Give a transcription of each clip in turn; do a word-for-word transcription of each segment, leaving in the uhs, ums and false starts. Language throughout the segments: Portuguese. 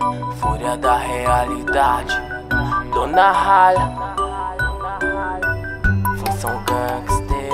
Fúria da realidade, Dona Ralha, função gangster.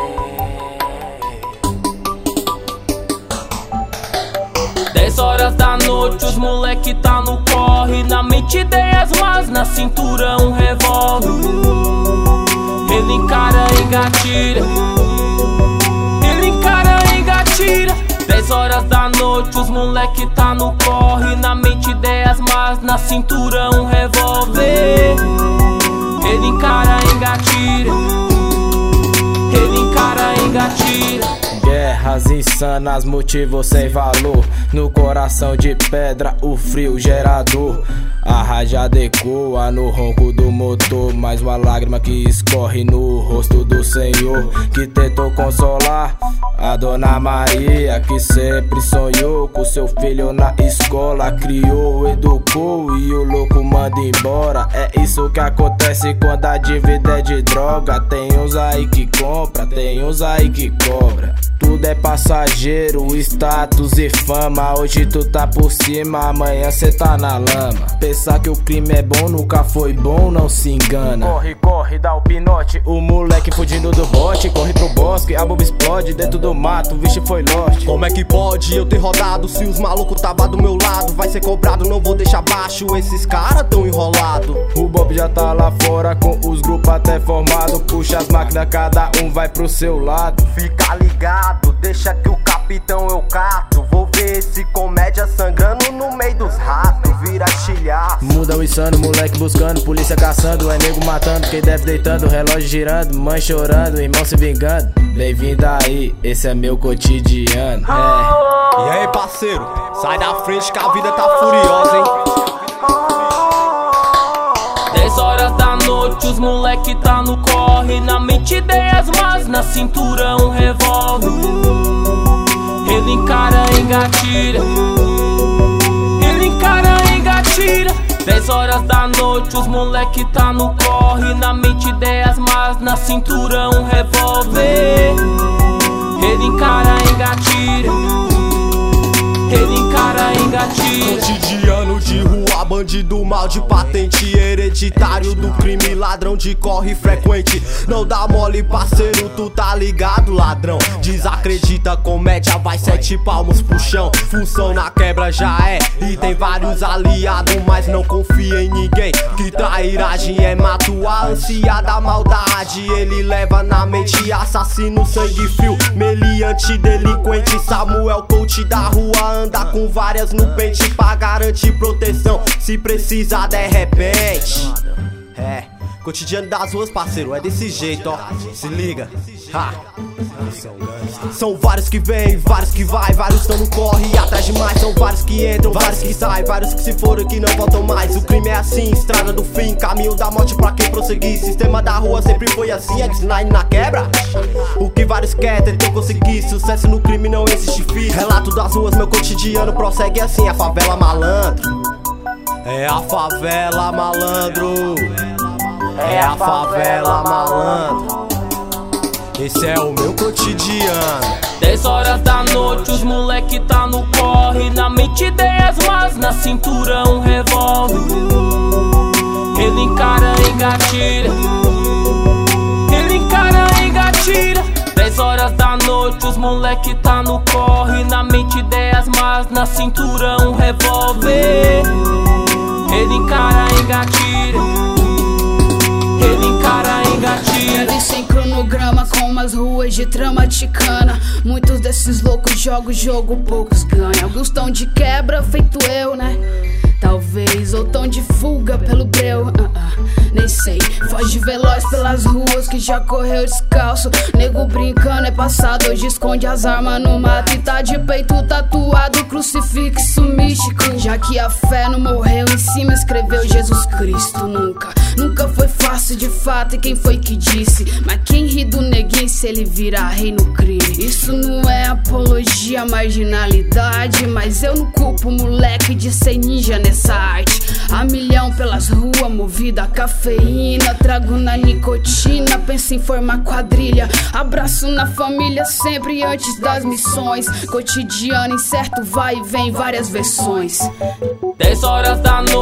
Dez horas da noite, os moleque tá no corre. Na mente ideias más, na cintura um revólver. Ele encara e engatilha, ele encara e engatilha. Dez horas da noite, os moleque tá no corre. Na mente ideias más, na cintura um revólver. Ele encara e engatilha, ele encara e engatilha. Guerras insanas, motivos sem valor. No coração de pedra, o frio gerador. A rajada ecoa no ronco do motor. Mais uma lágrima que escorre no rosto do Senhor, que tentou consolar a Dona Maria, que sempre sonhou com seu filho na escola. Criou, educou e o louco manda embora. É isso que acontece quando a dívida é de droga. Tem uns aí que compra, tem uns aí que cobra. Tudo é passageiro, status e fama. Hoje tu tá por cima, amanhã cê tá na lama. Pensar que o crime é bom nunca foi bom, não se engana. Corre, corre, dá o pinote, o moleque fugindo do bote. Corre pro bosque, a bomba explode dentro do mato, o vixe foi lost. Como é que pode eu ter rodado se os malucos tava do meu lado? Vai ser cobrado, não vou deixar baixo, esses caras tão enrolado. O Bob já tá lá fora com os grupos até formado. Puxa as máquinas, cada um vai pro seu lado. Fica ligado, deixa que o capitão eu cato. Vou ver esse comédia sangrando no meio dos ratos, vira chilhar. Muda o insano, moleque buscando, polícia caçando. É nego matando, quem deve deitando, relógio girando, mãe chorando, irmão se vingando. Bem-vindo aí, esse é meu cotidiano, é. E aí parceiro, sai da frente que a vida tá furiosa, hein. Dez horas da noite, os moleque tá no corre. Na mente ideias más, na cintura um revólver. Ele encara e engatilha, ele encara e engatilha. Dez horas da noite, os moleque tá no corre. Na mente ideias más, na cintura um revólver. Ele encara e engatilha, ele encara e engatilha. Cotidiano de rua, bandido mal de patente, hereditário do crime, ladrão de corre frequente. Não dá mole parceiro, tu tá ligado ladrão. Desacredita, comédia vai sete palmos pro chão. Função na quebra já é, e tem vários aliados, mas não confia em ninguém. Que trairagem é mato, a ânsia da maldade. Ele leva na mente assassino, sangue frio, meliante, delinquente. Samuel coach da rua, anda com várias no pente pra garantir proteção se precisar de repente. É, cotidiano das ruas, parceiro, é desse jeito, ó. Se liga, ha. São vários que vêm, vários que vai, vários estão no corre atrás demais. São vários que entram, vários que saem, vários que se foram que não voltam mais. O crime é assim, estrada do fim, caminho da morte pra quem prosseguir. Sistema da rua sempre foi assim, X nove na quebra. O que vários querem, tentam conseguir. Sucesso no crime não existe fim. Relato das ruas, meu cotidiano prossegue assim. A favela malandro, é a favela malandro, é a favela malandro. Esse é o meu cotidiano. Dez horas da noite, os moleque tá no corre. Na mente ideias más, na cintura um revólver. Ele encara e engatilha, ele encara e engatilha. Dez horas da noite, os moleque tá no corre. Na mente ideias más, na cintura um revólver. Ele encara e engatilha, ele encara e engatilha. Ele sem cronograma com umas ruas de trama ticana. Muitos desses loucos jogam o jogo, poucos ganham. Alguns tão de quebra, feito eu, né? Talvez, ou tão de fuga pelo breu, uh -uh, nem sei. Foge veloz pelas ruas que já correu descalço. Nego brincando é passado, hoje esconde as armas no mato. E tá de peito tatuado, crucifixo místico. Já que a fé não morreu, em cima escreveu Jesus Cristo. Nunca, nunca foi fácil de fato, e quem foi que disse? Mas quem ri do neguinho se ele virar rei no crime? Isso não é apologia à marginalidade, mas eu não culpo o moleque de ser ninja nessa arte. A milhão pelas ruas, movida a cafeína. Trago na nicotina, penso em formar quadrilha. Abraço na família sempre antes das missões. Cotidiano incerto, vai e vem, várias versões. Dez horas da noite,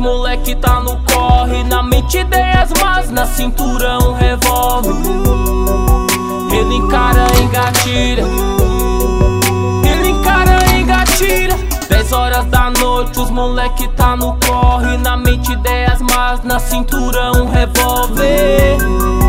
moleque tá no corre. Na mente ideias más, na cintura um revólver. Ele encara, engatilha. Ele encara, engatilha. Dez horas da noite, os moleque tá no corre. Na mente ideias más, na cintura um revólver.